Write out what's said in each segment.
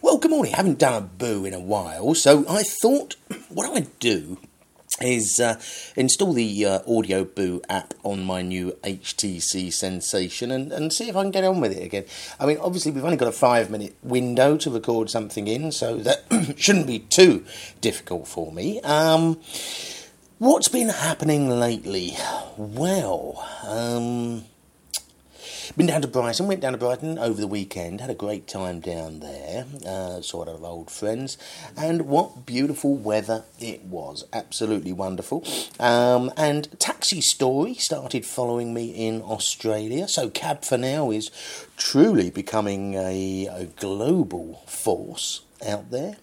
Well, good morning. I haven't done a boo in a while, so I thought what I'd do is install the Audio Boo app on my new HTC Sensation and see if I can get on with it again. I mean, obviously, we've only got a 5-minute window to record something in, so that shouldn't be too difficult for me. What's been happening lately? Well, been down to Brighton, went down to Brighton over the weekend, had a great time down there, saw a lot of old friends, and what beautiful weather it was, absolutely wonderful. And Taxi Story started following me in Australia, so Cab for Now is truly becoming a global force out there.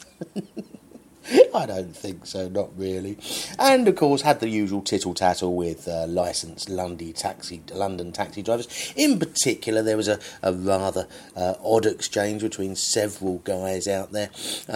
I don't think so, not really. And, of course, had the usual tittle-tattle with licensed London taxi drivers. In particular, there was a rather odd exchange between several guys out there.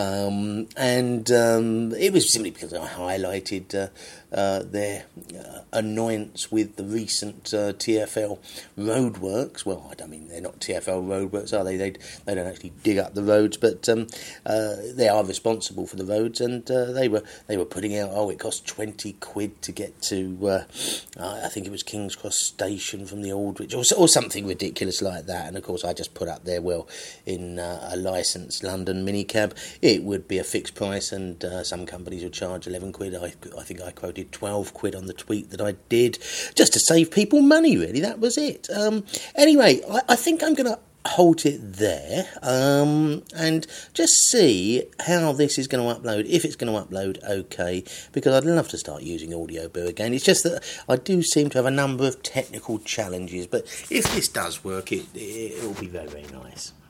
It was simply because I highlighted their annoyance with the recent TfL roadworks. Well, I don't mean they're not TfL roadworks, are they? They don't actually dig up the roads, but they are responsible for the roads, and they were putting out, it cost 20 quid to get to, I think it was King's Cross Station from the Aldwych, or something ridiculous like that. And of course I just put up there, well, in a licensed London minicab, it would be a fixed price, and some companies would charge 11 quid. I think I quoted 12 quid on the tweet that I did, just to save people money, really. That was it. Anyway, I think I'm going to halt it there and just see how this is going to upload, if it's going to upload okay, because I'd love to start using Audio Boo again. It's just that I do seem to have a number of technical challenges, but if this does work, it will be very, very nice.